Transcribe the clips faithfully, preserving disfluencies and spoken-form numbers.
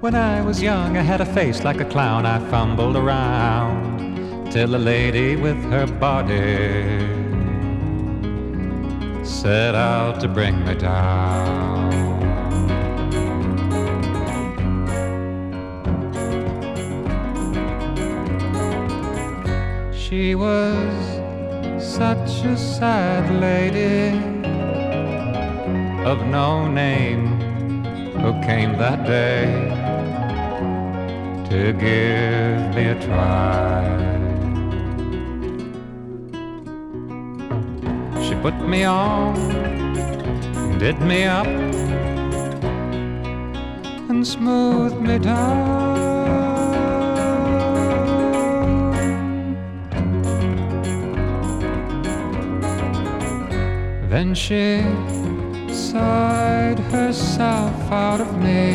When I was young, I had a face like a clown. I fumbled around till a lady with her body set out to bring me down. She was such a sad lady of no name who came that day to give me a try. She put me on, did me up, and smoothed me down. Then she sighed herself out of me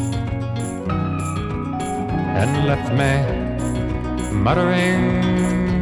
and left me muttering